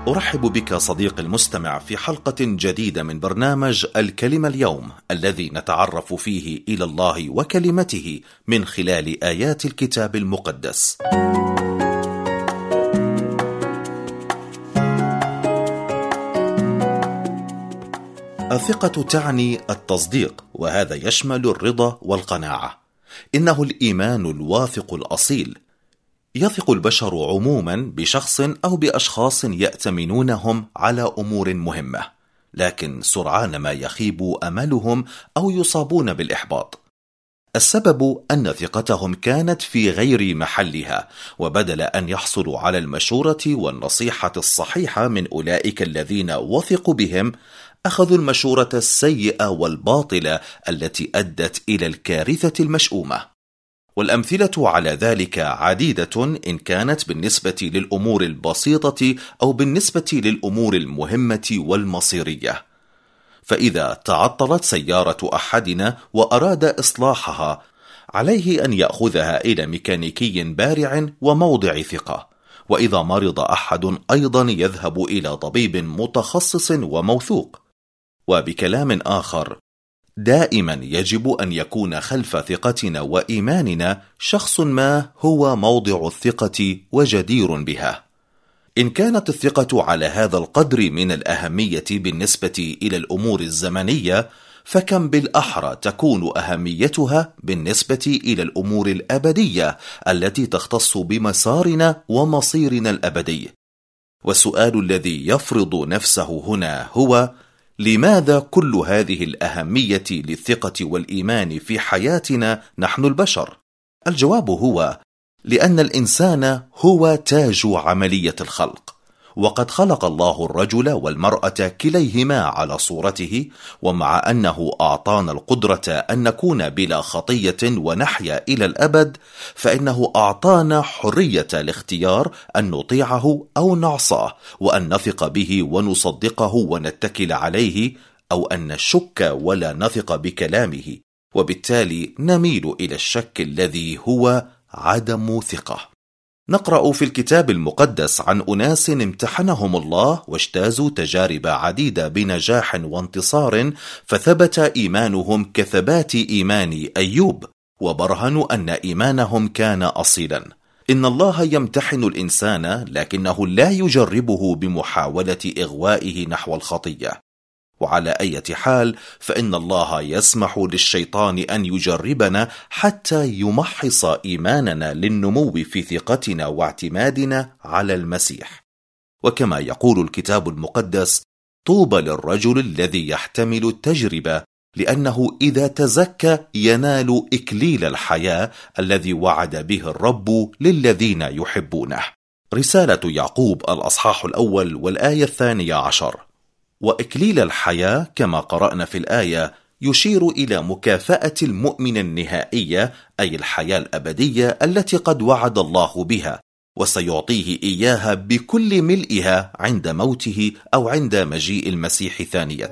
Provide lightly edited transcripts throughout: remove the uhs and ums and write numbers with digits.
أرحب بك صديقي المستمع في حلقة جديدة من برنامج الكلمة اليوم، الذي نتعرف فيه إلى الله وكلمته من خلال آيات الكتاب المقدس. الثقة تعني التصديق، وهذا يشمل الرضا والقناعة. إنه الإيمان الواثق الأصيل. يثق البشر عموما بشخص أو بأشخاص يأتمنونهم على أمور مهمة، لكن سرعان ما يخيب أملهم أو يصابون بالإحباط. السبب أن ثقتهم كانت في غير محلها، وبدل أن يحصلوا على المشورة والنصيحة الصحيحة من أولئك الذين وثقوا بهم، أخذوا المشورة السيئة والباطلة التي أدت إلى الكارثة المشؤومة. والأمثلة على ذلك عديدة، إن كانت بالنسبة للأمور البسيطة أو بالنسبة للأمور المهمة والمصيرية. فإذا تعطلت سيارة أحدنا وأراد إصلاحها، عليه أن يأخذها إلى ميكانيكي بارع وموضع ثقة. وإذا مرض أحد، أيضا يذهب إلى طبيب متخصص وموثوق. وبكلام آخر، دائما يجب أن يكون خلف ثقتنا وإيماننا شخص ما هو موضع الثقة وجدير بها. إن كانت الثقة على هذا القدر من الأهمية بالنسبة إلى الأمور الزمنية، فكم بالأحرى تكون أهميتها بالنسبة إلى الأمور الأبدية التي تختص بمسارنا ومصيرنا الأبدي. والسؤال الذي يفرض نفسه هنا هو: لماذا كل هذه الأهمية للثقة والإيمان في حياتنا نحن البشر؟ الجواب هو: لأن الإنسان هو تاج عملية الخلق، وقد خلق الله الرجل والمرأة كليهما على صورته. ومع أنه أعطانا القدرة أن نكون بلا خطية ونحيا إلى الأبد، فإنه أعطانا حرية الاختيار أن نطيعه أو نعصاه، وأن نثق به ونصدقه ونتكل عليه، أو أن نشك ولا نثق بكلامه، وبالتالي نميل إلى الشك الذي هو عدم ثقة. نقرأ في الكتاب المقدس عن أناس امتحنهم الله واجتازوا تجارب عديدة بنجاح وانتصار، فثبت إيمانهم كثبات إيمان أيوب، وبرهنوا أن إيمانهم كان أصيلا. إن الله يمتحن الإنسان، لكنه لا يجربه بمحاولة إغوائه نحو الخطية. وعلى أي حال، فإن الله يسمح للشيطان أن يجربنا حتى يمحص إيماننا للنمو في ثقتنا واعتمادنا على المسيح. وكما يقول الكتاب المقدس: طوبى للرجل الذي يحتمل التجربة، لأنه إذا تزكى ينال إكليل الحياة الذي وعد به الرب للذين يحبونه. رسالة يعقوب الأصحاح 1 والآية 12. وإكليل الحياة كما قرأنا في الآية يشير إلى مكافأة المؤمن النهائية، أي الحياة الأبدية التي قد وعد الله بها، وسيعطيه إياها بكل ملئها عند موته أو عند مجيء المسيح ثانية.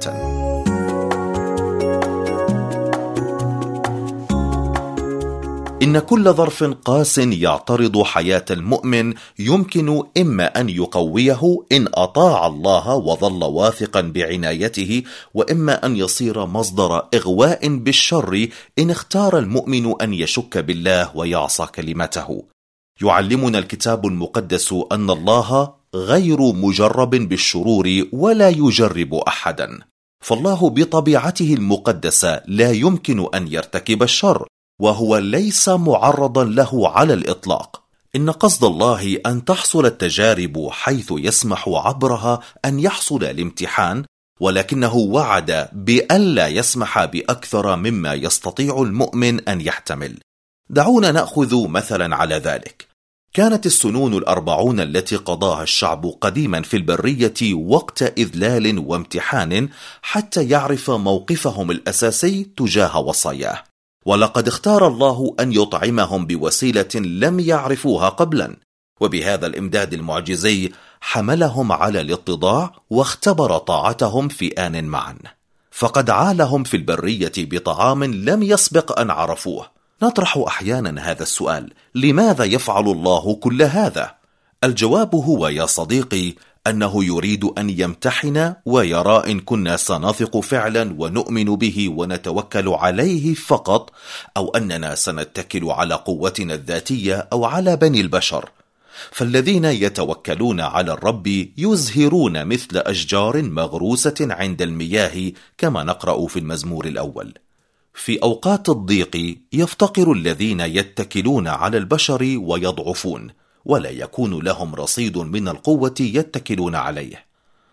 إن كل ظرف قاس يعترض حياة المؤمن يمكن إما أن يقويه إن أطاع الله وظل واثقا بعنايته، وإما أن يصير مصدر إغواء بالشر إن اختار المؤمن أن يشك بالله ويعصى كلمته. يعلمنا الكتاب المقدس أن الله غير مجرب بالشرور ولا يجرب أحدا، فالله بطبيعته المقدسة لا يمكن أن يرتكب الشر، وهو ليس معرضا له على الإطلاق. إن قصد الله أن تحصل التجارب حيث يسمح عبرها أن يحصل الامتحان، ولكنه وعد بألا يسمح بأكثر مما يستطيع المؤمن أن يحتمل. دعونا نأخذ مثلا على ذلك. كانت السنون 40 التي قضاها الشعب قديما في البرية وقت إذلال وامتحان حتى يعرف موقفهم الأساسي تجاه وصاياه. ولقد اختار الله أن يطعمهم بوسيلة لم يعرفوها قبلا، وبهذا الإمداد المعجزي حملهم على الاتضاع واختبر طاعتهم في آن معا. فقد عالهم في البرية بطعام لم يسبق أن عرفوه. نطرح أحيانا هذا السؤال: لماذا يفعل الله كل هذا؟ الجواب هو يا صديقي أنه يريد أن يمتحن ويرى إن كنا سنثق فعلا ونؤمن به ونتوكل عليه فقط، أو أننا سنتكل على قوتنا الذاتية أو على بني البشر. فالذين يتوكلون على الرب يزهرون مثل أشجار مغروسة عند المياه، كما نقرأ في المزمور الأول. في أوقات الضيق يفتقر الذين يتكلون على البشر ويضعفون، ولا يكون لهم رصيد من القوة يتكلون عليه.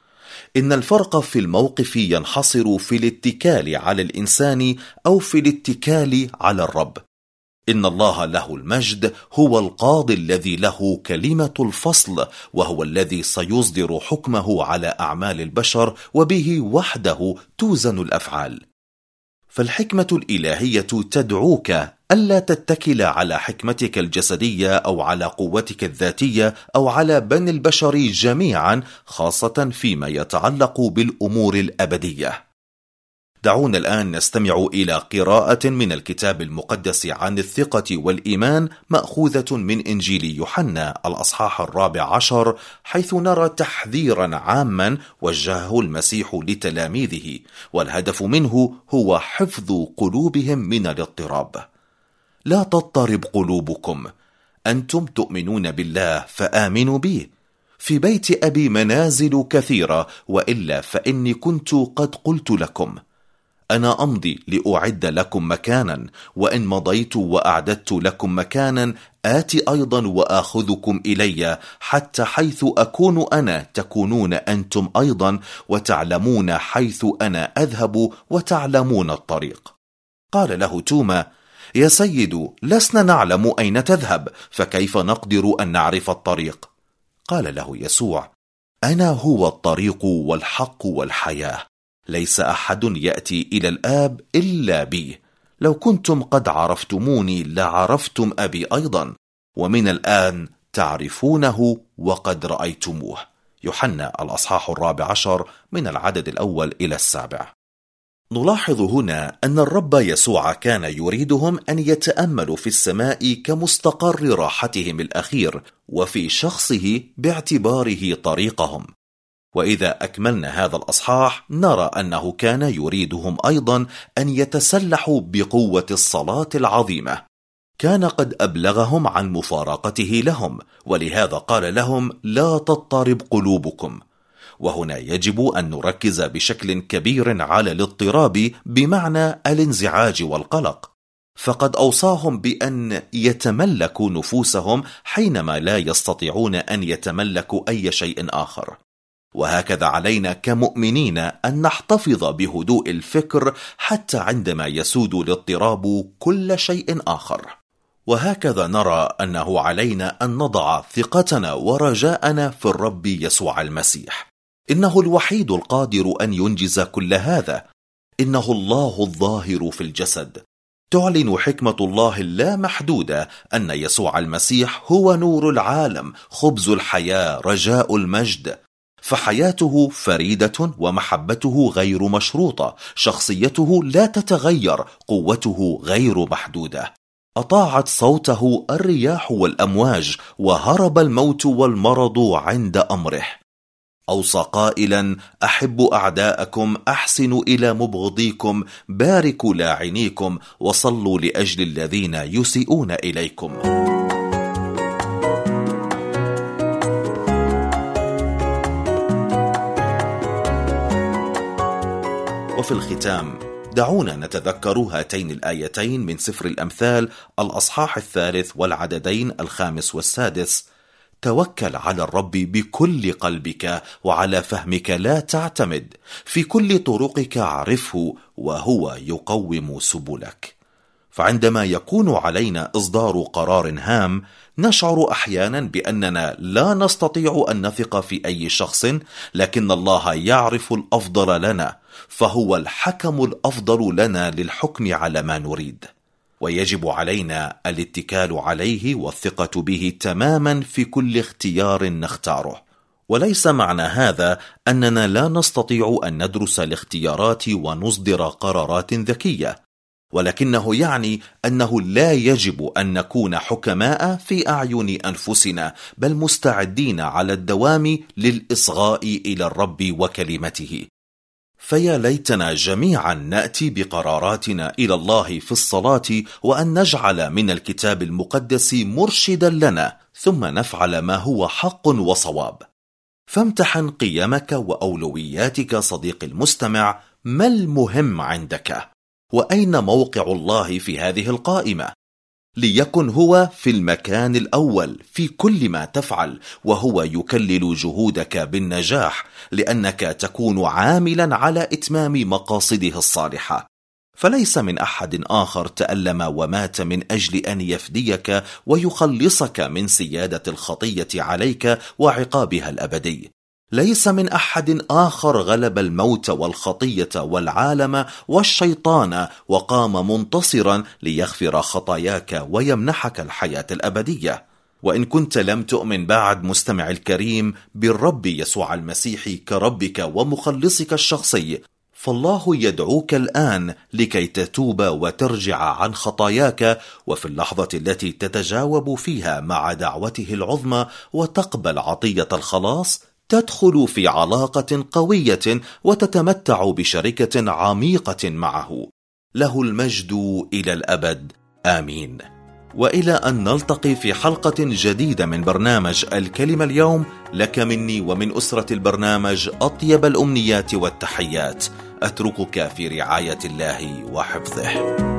إن الفرق في الموقف ينحصر في الاتكال على الإنسان أو في الاتكال على الرب. إن الله له المجد هو القاضي الذي له كلمة الفصل، وهو الذي سيصدر حكمه على أعمال البشر، وبه وحده توزن الأفعال. فالحكمة الإلهية تدعوك ألا تتكل على حكمتك الجسدية أو على قوتك الذاتية أو على بني البشر جميعا، خاصة فيما يتعلق بالأمور الأبدية. دعونا الآن نستمع إلى قراءة من الكتاب المقدس عن الثقة والإيمان، مأخوذة من إنجيل يوحنا الأصحاح 14، حيث نرى تحذيرا عاما وجهه المسيح لتلاميذه، والهدف منه هو حفظ قلوبهم من الاضطراب. لا تضطرب قلوبكم، أنتم تؤمنون بالله فآمنوا بي. في بيت أبي منازل كثيرة، وإلا فإني كنت قد قلت لكم. أنا أمضي لأعد لكم مكانا، وإن مضيت وأعددت لكم مكانا آتي أيضا وآخذكم إلي، حتى حيث أكون أنا تكونون أنتم أيضا، وتعلمون حيث أنا أذهب وتعلمون الطريق. قال له توما: يا سيد، لسنا نعلم أين تذهب، فكيف نقدر أن نعرف الطريق؟ قال له يسوع: أنا هو الطريق والحق والحياة، ليس أحد يأتي إلى الآب إلا بي. لو كنتم قد عرفتموني لعرفتم أبي أيضا، ومن الآن تعرفونه وقد رأيتموه. يوحنا الأصحاح 14 من العدد الأول إلى 7. نلاحظ هنا أن الرب يسوع كان يريدهم أن يتأملوا في السماء كمستقر راحتهم الأخير، وفي شخصه باعتباره طريقهم. وإذا أكملنا هذا الأصحاح نرى أنه كان يريدهم أيضا أن يتسلحوا بقوة الصلاة العظيمة. كان قد أبلغهم عن مفارقته لهم، ولهذا قال لهم: لا تضطرب قلوبكم. وهنا يجب أن نركز بشكل كبير على الاضطراب بمعنى الانزعاج والقلق، فقد أوصاهم بأن يتملكوا نفوسهم حينما لا يستطيعون أن يتملكوا أي شيء آخر. وهكذا علينا كمؤمنين أن نحتفظ بهدوء الفكر حتى عندما يسود الاضطراب كل شيء آخر. وهكذا نرى أنه علينا أن نضع ثقتنا ورجاءنا في الرب يسوع المسيح. إنه الوحيد القادر أن ينجز كل هذا. إنه الله الظاهر في الجسد. تعلن حكمة الله اللامحدودة أن يسوع المسيح هو نور العالم، خبز الحياة، رجاء المجد. فحياته فريدة ومحبته غير مشروطة، شخصيته لا تتغير، قوته غير محدودة. أطاعت صوته الرياح والأمواج، وهرب الموت والمرض عند أمره. أوصى قائلا: أحبوا أعداءكم، أحسنوا إلى مبغضيكم، باركوا لاعنيكم، وصلوا لأجل الذين يسيئون إليكم. وفي الختام دعونا نتذكر هاتين الآيتين من سفر الأمثال الأصحاح 3 والعددين 5 و6: توكل على الرب بكل قلبك، وعلى فهمك لا تعتمد، في كل طرقك عرفه، وهو يقوم سبلك. فعندما يكون علينا إصدار قرار هام، نشعر أحيانا بأننا لا نستطيع أن نثق في أي شخص، لكن الله يعرف الأفضل لنا، فهو الحكم الأفضل لنا للحكم على ما نريد. ويجب علينا الاتكال عليه والثقة به تماما في كل اختيار نختاره. وليس معنى هذا أننا لا نستطيع أن ندرس الاختيارات ونصدر قرارات ذكية، ولكنه يعني أنه لا يجب أن نكون حكماء في أعين أنفسنا، بل مستعدين على الدوام للإصغاء إلى الرب وكلمته. فيا ليتنا جميعا نأتي بقراراتنا إلى الله في الصلاة، وأن نجعل من الكتاب المقدس مرشدا لنا، ثم نفعل ما هو حق وصواب. فامتحن قيمك وأولوياتك صديقي المستمع. ما المهم عندك؟ وأين موقع الله في هذه القائمة؟ ليكن هو في المكان الأول في كل ما تفعل، وهو يكلل جهودك بالنجاح، لأنك تكون عاملا على إتمام مقاصده الصالحة. فليس من أحد آخر تألم ومات من أجل أن يفديك ويخلصك من سيادة الخطية عليك وعقابها الأبدي. ليس من أحد آخر غلب الموت والخطية والعالم والشيطان وقام منتصرا ليغفر خطاياك ويمنحك الحياة الأبدية. وإن كنت لم تؤمن بعد مستمع الكريم بالرب يسوع المسيح كربك ومخلصك الشخصي، فالله يدعوك الآن لكي تتوب وترجع عن خطاياك، وفي اللحظة التي تتجاوب فيها مع دعوته العظمى وتقبل عطية الخلاص، تدخل في علاقة قوية وتتمتع بشركة عميقة معه. له المجد إلى الأبد، آمين. وإلى أن نلتقي في حلقة جديدة من برنامج الكلمة اليوم، لك مني ومن أسرة البرنامج أطيب الأمنيات والتحيات. أتركك في رعاية الله وحفظه.